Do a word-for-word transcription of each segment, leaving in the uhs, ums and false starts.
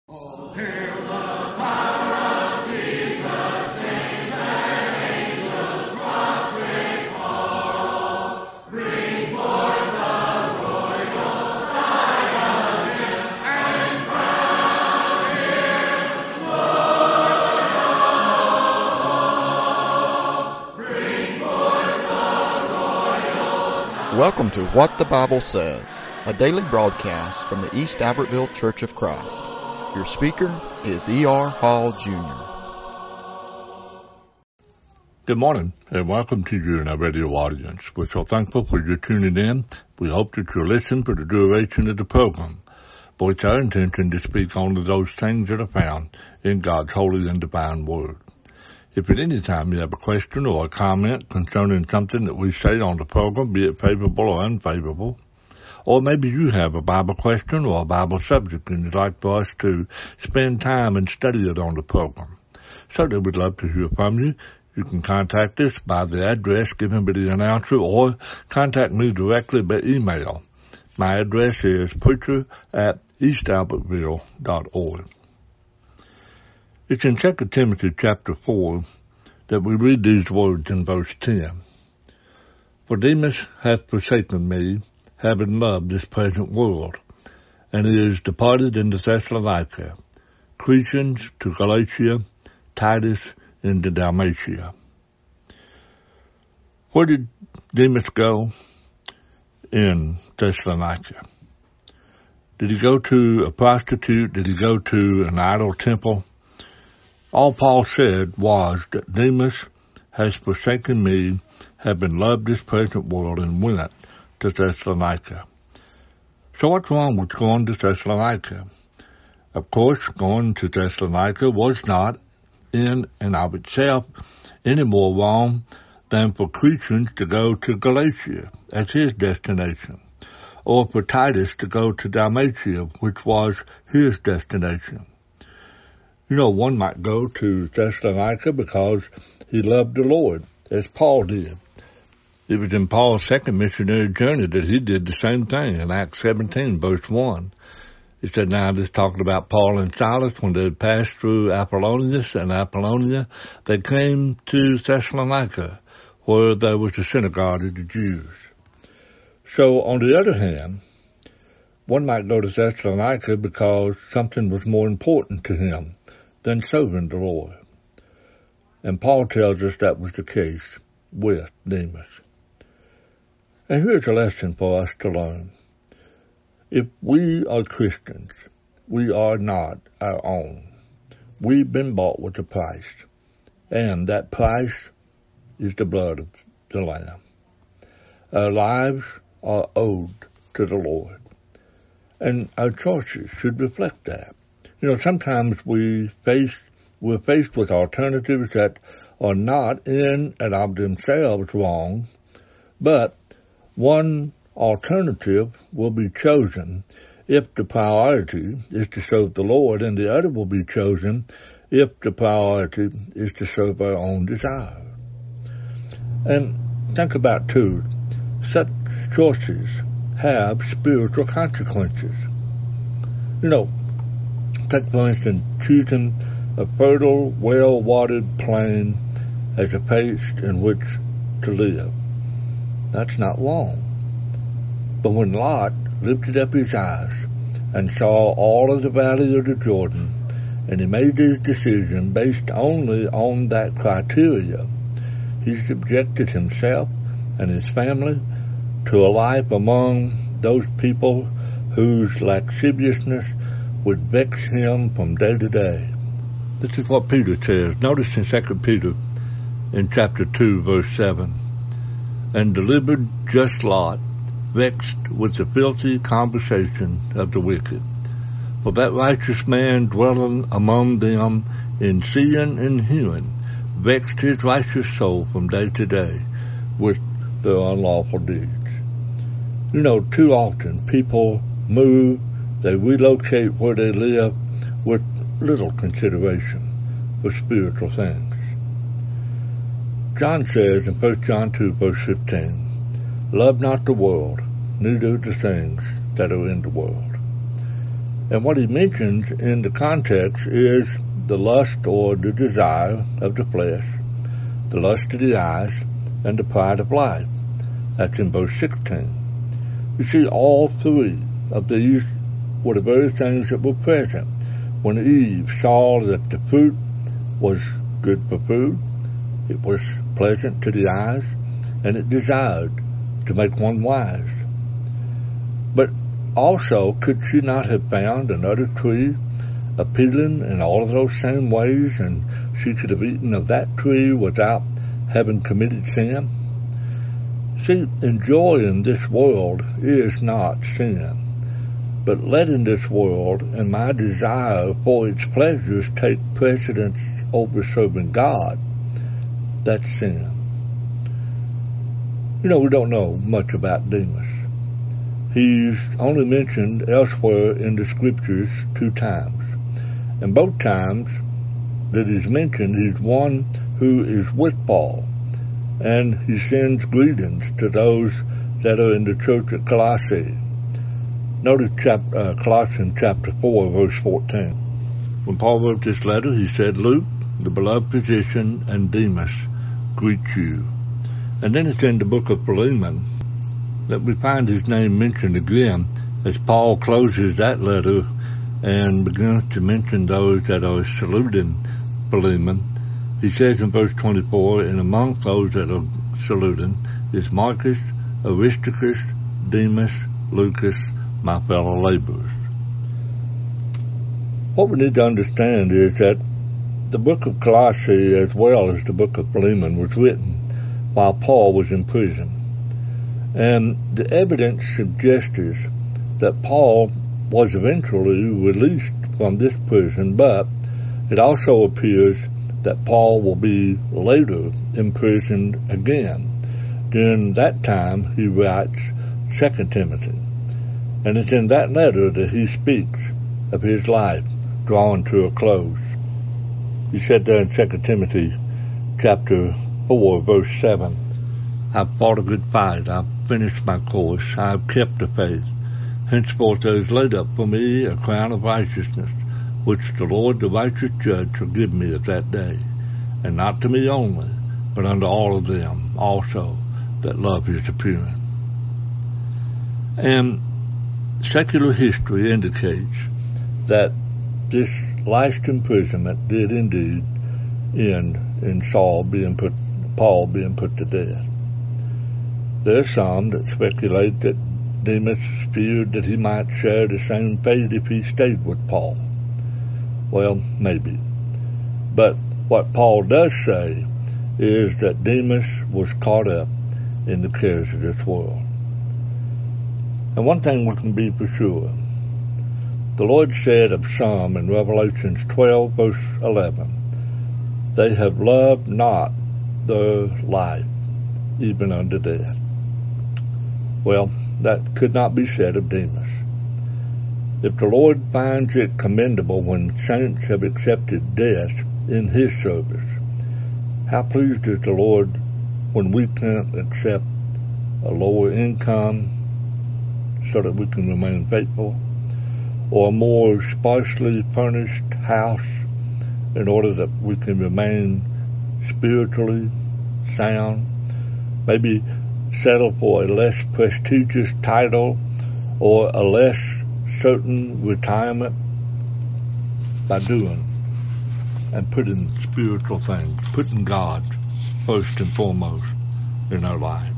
Oh, hail the power of Jesus' name, let angels prostrate fall. Bring forth the royal diadem and crown him Lord of all. Bring forth the royal diadem. Welcome to What the Bible Says, a daily broadcast from the East Albertville Church of Christ. Your speaker is E R Hall, Junior Good morning, and welcome to you and our radio audience. We're so thankful for you tuning in. We hope that you'll listen for the duration of the program, but it's our intention to speak only those things that are found in God's holy and divine Word. If at any time you have a question or a comment concerning something that we say on the program, be it favorable or unfavorable, or maybe you have a Bible question or a Bible subject and you'd like for us to spend time and study it on the program, certainly we'd love to hear from you. You can contact us by the address given by the announcer or contact me directly by email. My address is preacher at east albertville dot org. It's in Second Timothy chapter four that we read these words in verse ten. For Demas hath forsaken me, having loved this present world, and he is departed into Thessalonica, Crescens to Galatia, Titus into Dalmatia. Where did Demas go in Thessalonica? Did he go to a prostitute? Did he go to an idol temple? All Paul said was that Demas has forsaken me, having loved this present world, and went to Thessalonica. So what's wrong with going to Thessalonica? Of course, going to Thessalonica was not in and of itself any more wrong than for Crescens to go to Galatia as his destination, or for Titus to go to Dalmatia, which was his destination. You know, one might go to Thessalonica because he loved the Lord, as Paul did. It was in Paul's second missionary journey that he did the same thing in Acts seventeen, verse one. It said, now this talking about Paul and Silas, when they passed through Apollonius and Apollonia, they came to Thessalonica, where there was a synagogue of the Jews. So, on the other hand, one might go to Thessalonica because something was more important to him than serving the Lord. And Paul tells us that was the case with Demas. And here's a lesson for us to learn. If we are Christians, we are not our own. We've been bought with a price, and that price is the blood of the Lamb. Our lives are owed to the Lord, and our choices should reflect that. You know, sometimes we face, we're faced with alternatives that are not in and of themselves wrong, but one alternative will be chosen if the priority is to serve the Lord, and the other will be chosen if the priority is to serve our own desire. And think about, too, such choices have spiritual consequences. You know, take, for instance, choosing a fertile, well-watered plain as a place in which to live. That's not wrong. But when Lot lifted up his eyes and saw all of the valley of the Jordan, and he made his decision based only on that criteria, he subjected himself and his family to a life among those people whose lasciviousness would vex him from day to day. This is what Peter says. Notice in Second Peter in chapter two, verse seven. And delivered just Lot, vexed with the filthy conversation of the wicked. For that righteous man dwelling among them in seeing and hearing, vexed his righteous soul from day to day with their unlawful deeds. You know, too often people move, they relocate where they live with little consideration for spiritual things. John says in First John two, verse fifteen, love not the world, neither the things that are in the world. And what he mentions in the context is the lust or the desire of the flesh, the lust of the eyes, and the pride of life. That's in verse sixteen. You see, all three of these were the very things that were present when Eve saw that the fruit was good for food, it was pleasant to the eyes, and it desired to make one wise. But also, could she not have found another tree appealing in all of those same ways, and she could have eaten of that tree without having committed sin? See, enjoying this world is not sin, but letting this world and my desire for its pleasures take precedence over serving God, that's sin. You know, we don't know much about Demas. He's only mentioned elsewhere in the Scriptures two times. And both times that he's mentioned, he's one who is with Paul, and he sends greetings to those that are in the church at Colossae. Notice chap- uh, Colossians chapter four, verse fourteen. When Paul wrote this letter, he said, Luke, the beloved physician, and Demas greet you. And then it's in the book of Philemon that we find his name mentioned again as Paul closes that letter and begins to mention those that are saluting Philemon. He says in verse twenty-four, and among those that are saluting is Marcus, Aristarchus, Demas, Lucas, my fellow laborers. What we need to understand is that the book of Colossae, as well as the book of Philemon, was written while Paul was in prison. And the evidence suggests that Paul was eventually released from this prison, but it also appears that Paul will be later imprisoned again. During that time, he writes Second Timothy. And it's in that letter that he speaks of his life drawing to a close. He said there in Second Timothy chapter four, verse seven, I've fought a good fight, I've finished my course, I've kept the faith. Henceforth there is laid up for me a crown of righteousness, which the Lord the righteous judge shall give me at that day, and not to me only, but unto all of them also that love his appearing. And secular history indicates that this last imprisonment did indeed end in Saul being put, Paul being put to death. There are some that speculate that Demas feared that he might share the same fate if he stayed with Paul. Well, maybe. But what Paul does say is that Demas was caught up in the cares of this world. And one thing we can be for sure, the Lord said of some in Revelation twelve, verse eleven, they have loved not their life, even unto death. Well, that could not be said of Demas. If the Lord finds it commendable when saints have accepted death in his service, how pleased is the Lord when we can accept a lower income so that we can remain faithful, or a more sparsely furnished house in order that we can remain spiritually sound, maybe settle for a less prestigious title or a less certain retirement by doing and putting spiritual things, putting God first and foremost in our lives.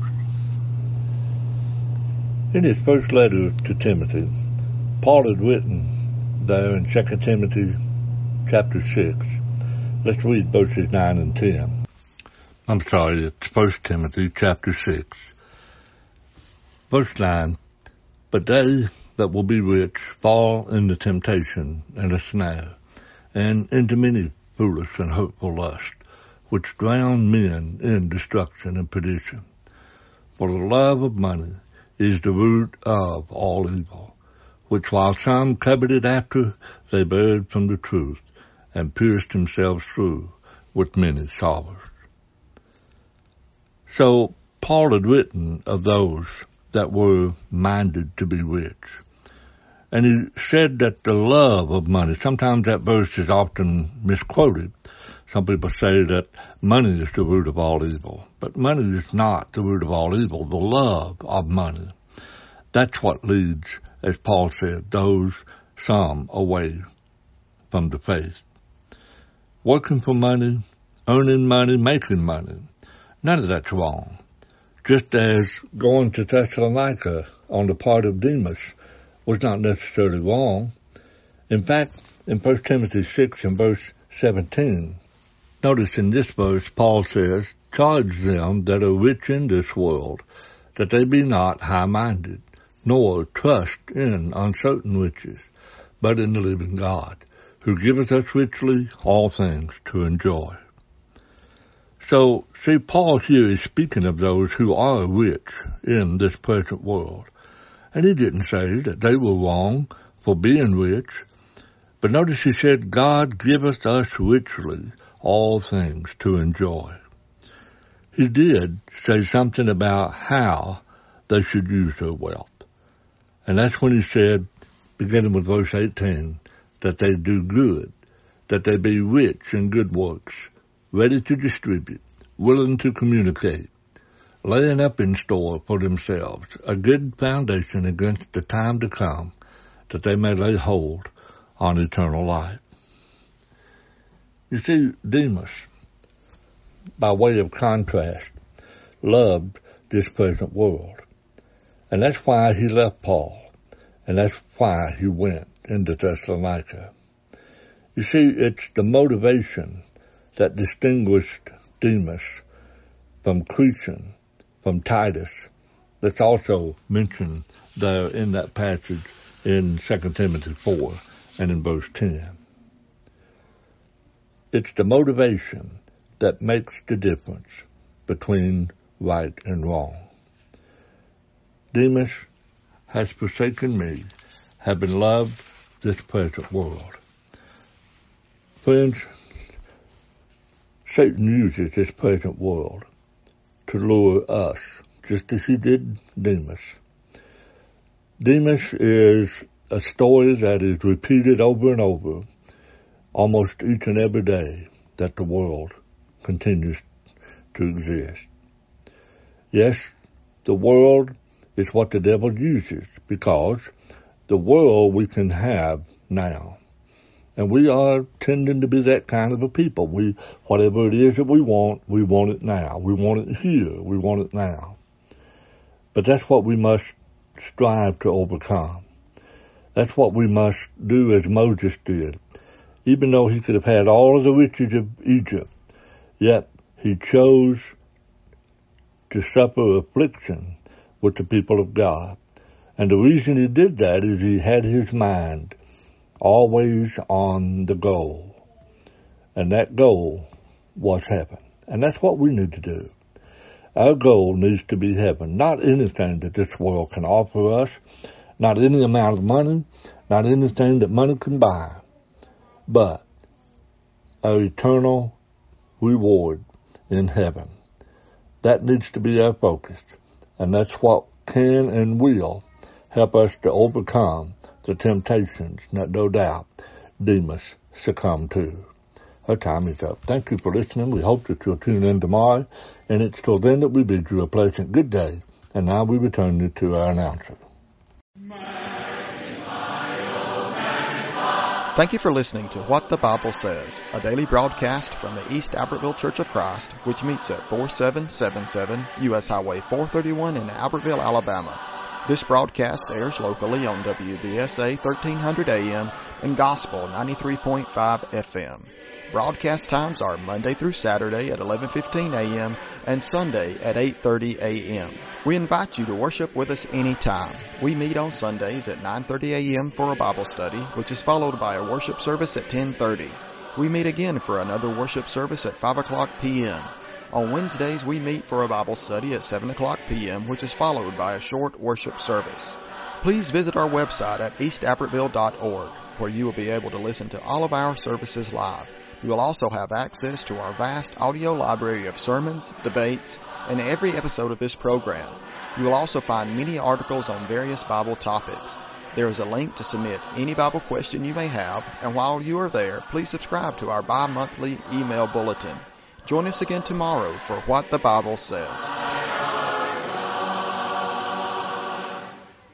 In his first letter to Timothy, Paul had written there in Second Timothy chapter six. Let's read verses nine and ten. I'm sorry, it's First Timothy chapter six. Verse nine, but they that will be rich fall into temptation and a snare, and into many foolish and hurtful lusts, which drown men in destruction and perdition. For the love of money is the root of all evil, which while some coveted after, they erred from the truth, and pierced themselves through with many sorrows. So Paul had written of those that were minded to be rich. And he said that the love of money, sometimes that verse is often misquoted. Some people say that money is the root of all evil. But money is not the root of all evil. The love of money. That's what leads, as Paul said, those some away from the faith. Working for money, earning money, making money. None of that's wrong. Just as going to Thessalonica on the part of Demas was not necessarily wrong. In fact, in First Timothy six and verse seventeen, notice in this verse, Paul says, charge them that are rich in this world, that they be not high-minded, nor trust in uncertain riches, but in the living God, who giveth us richly all things to enjoy. So, see, Paul here is speaking of those who are rich in this present world. And he didn't say that they were wrong for being rich. But notice he said, God giveth us richly all things to enjoy. He did say something about how they should use their wealth. And that's when he said, beginning with verse eighteen, that they do good, that they be rich in good works, ready to distribute, willing to communicate, laying up in store for themselves a good foundation against the time to come, that they may lay hold on eternal life. You see, Demas, by way of contrast, loved this present world. And that's why he left Paul, and that's why he went into Thessalonica. You see, it's the motivation that distinguished Demas from Crescens, from Titus, that's also mentioned there in that passage in Second Timothy four and in verse ten. It's the motivation that makes the difference between right and wrong. Demas has forsaken me, having loved this present world. Friends, Satan uses this present world to lure us, just as he did Demas. Demas is a story that is repeated over and over, almost each and every day that the world continues to exist. Yes, the world is what the devil uses, because the world we can have now. And we are tending to be that kind of a people. We, whatever it is that we want, we want it now. We want it here. We want it now. But that's what we must strive to overcome. That's what we must do as Moses did. Even though he could have had all of the riches of Egypt, yet he chose to suffer affliction with the people of God. And the reason he did that is he had his mind always on the goal. And that goal was heaven. And that's what we need to do. Our goal needs to be heaven, not anything that this world can offer us, not any amount of money, not anything that money can buy, but our eternal reward in heaven. That needs to be our focus. And that's what can and will help us to overcome the temptations that no doubt Demas succumbed to. Our time is up. Thank you for listening. We hope that you'll tune in tomorrow. And it's till then that we bid you a pleasant good day. And now we return you to our announcer. Thank you for listening to What the Bible Says, a daily broadcast from the East Albertville Church of Christ, which meets at forty-seven seventy-seven U S Highway four thirty-one in Albertville, Alabama. This broadcast airs locally on W B S A thirteen hundred A M and Gospel ninety-three point five F M. Broadcast times are Monday through Saturday at eleven fifteen A M and Sunday at eight thirty A M. We invite you to worship with us anytime. We meet on Sundays at nine thirty A M for a Bible study, which is followed by a worship service at ten thirty. We meet again for another worship service at five o'clock P M On Wednesdays, we meet for a Bible study at seven o'clock P M, which is followed by a short worship service. Please visit our website at east albertville dot org, where you will be able to listen to all of our services live. You will also have access to our vast audio library of sermons, debates, and every episode of this program. You will also find many articles on various Bible topics. There is a link to submit any Bible question you may have, and while you are there, please subscribe to our bi-monthly email bulletin. Join us again tomorrow for What the Bible Says.